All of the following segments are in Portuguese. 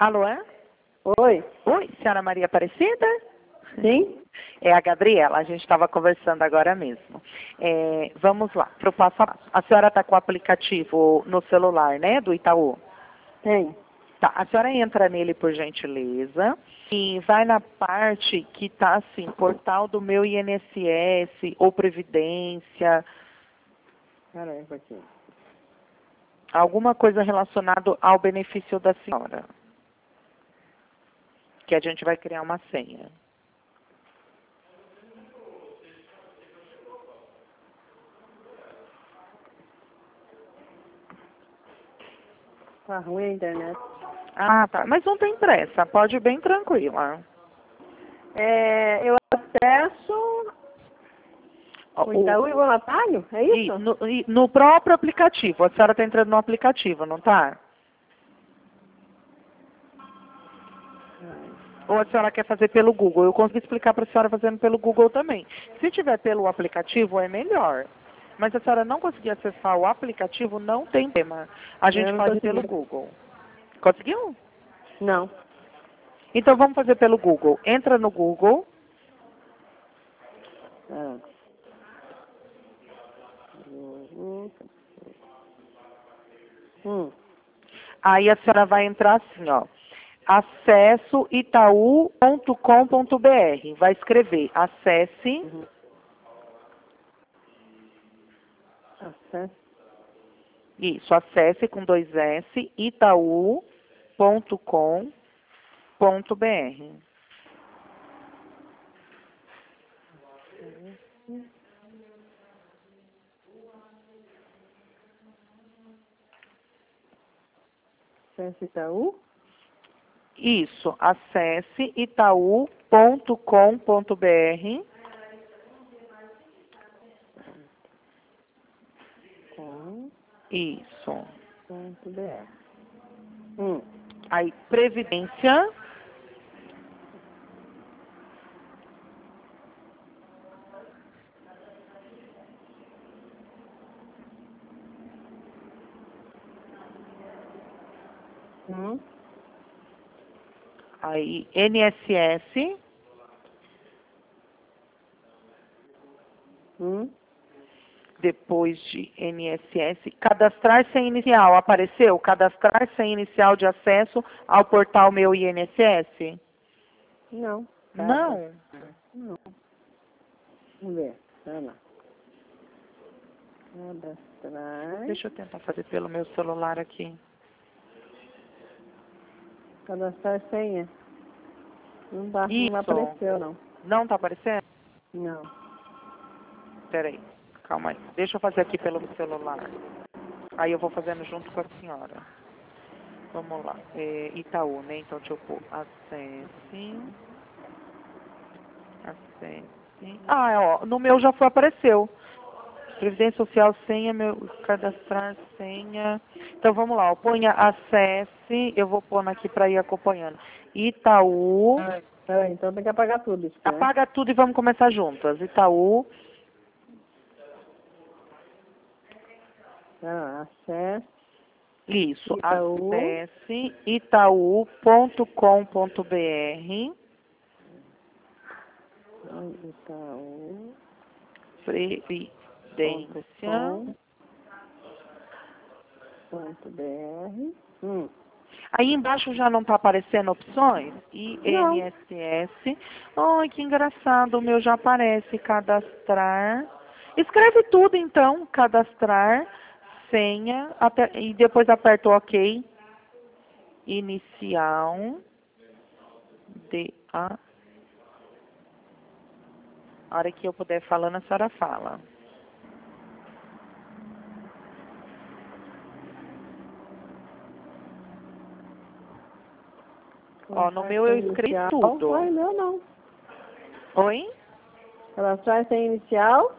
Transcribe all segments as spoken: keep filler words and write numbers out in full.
Alô, é? Oi. Oi, senhora Maria Aparecida? Sim? É a Gabriela, a gente estava conversando agora mesmo. É, vamos lá, para o passo a passo. A senhora está com o aplicativo no celular, né, do Itaú? Tem. Tá, a senhora entra nele, por gentileza, e vai na parte que está assim, portal do meu I N S S ou Previdência, Pera aí um pouquinho. alguma coisa relacionada ao benefício da senhora. Que a gente vai criar uma senha. Tá ruim a internet. Ah, tá. Mas não tem pressa, pode ir bem tranquila. É, eu acesso Ó, o Itaú e vou no atalho? É e isso? no, e no próprio aplicativo, a senhora está entrando no aplicativo, não está? Ou a senhora quer fazer pelo Google? Eu consigo explicar para a senhora fazendo pelo Google também. Se tiver pelo aplicativo, é melhor. Mas se a senhora não conseguir acessar o aplicativo, não tem tema. A gente Eu não faz consegui. pelo Google. Conseguiu? Não. Então vamos fazer pelo Google. Entra no Google. Ah. Hum. Hum. Aí a senhora vai entrar assim, ó. acesso itaú ponto com ponto br. Vai escrever acesse, Uhum. Acesso. isso, acesse com dois S, itaú ponto com ponto br. Acesso Itaú. Isso, acesse itaú ponto com ponto br. Com Isso. ponto br. Hum. Aí, Previdência. Hum. Aí, N S S. Hum. Depois de N S S, cadastrar sem inicial. Apareceu? Cadastrar sem inicial de acesso ao portal Meu I N S S? Não. Não. Não. Vamos ver. Vai lá. Cadastrar. Deixa eu tentar fazer pelo meu celular aqui. Cadastrar senha. Não dá, Isso. não apareceu, não. Não está aparecendo? Não. Peraí, calma aí. Deixa eu fazer aqui pelo celular. Aí eu vou fazendo junto com a senhora. Vamos lá. É, Itaú, né? Então deixa eu pôr. Acesse. Acesse. Ah, ó, no meu já foi, apareceu. Previdência Social, senha, meu, cadastrar senha. Então vamos lá, ó, ponha acesse, eu vou pôr aqui para ir acompanhando. Itaú, Ah, peraí, então tem que apagar tudo isso aqui, né? apaga tudo e vamos começar juntas. Itaú, Ah, acesso. isso, Itaú. acesse itaú ponto com ponto br, Itaú. Previdência. Ponto ponto br. Hum. Aí embaixo já não está aparecendo opções? Não. I N S S. Ai, que engraçado, o meu já aparece. Cadastrar. Escreve tudo então. Cadastrar, senha, até, e depois aperta o OK. Inicial. D A. A hora que eu puder falando, a senhora fala. Ó, no meu eu escrevi Inicial. tudo. Ai, não, não. Oi? Cadastrar sem inicial.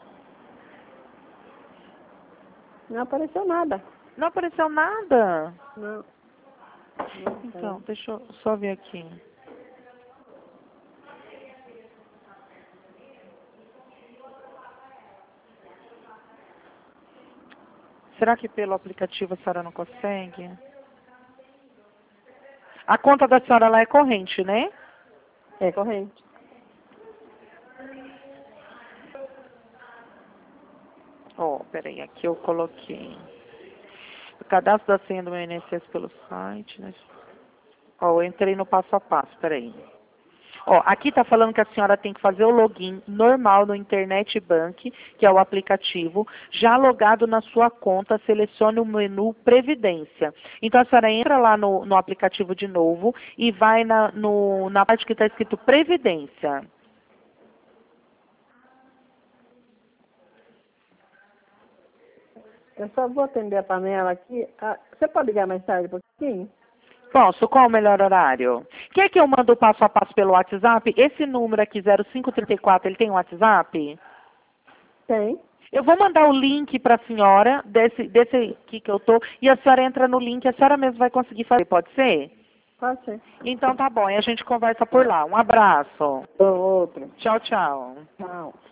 Não apareceu nada. Não apareceu nada? Não. Não, Então, peraí. deixa eu só ver aqui. Será que pelo aplicativo a senhora não consegue? A conta da senhora lá é corrente, né? É corrente. Ó, oh, peraí, aqui eu coloquei. O cadastro da senha do meu I N S S pelo site, né? Ó, oh, eu entrei no passo a passo, peraí. Ó, aqui está falando que a senhora tem que fazer o login normal no Internet Bank, que é o aplicativo. Já logado na sua conta, selecione o menu Previdência. Então, a senhora entra lá no, no aplicativo de novo e vai na, no, na parte que está escrito Previdência. Eu só vou atender a panela aqui. Ah, você pode ligar mais tarde um pouquinho? Posso? Qual o melhor horário? Quer que eu mando o passo a passo pelo WhatsApp? Esse número aqui, zero cinco três quatro, ele tem WhatsApp? Tem. Eu vou mandar o link para a senhora, desse, desse aqui que eu tô, e a senhora entra no link, a senhora mesmo vai conseguir fazer, pode ser? Pode ser. Então tá bom, e a gente conversa por lá. Um abraço. Outro. Tchau, tchau. Tchau.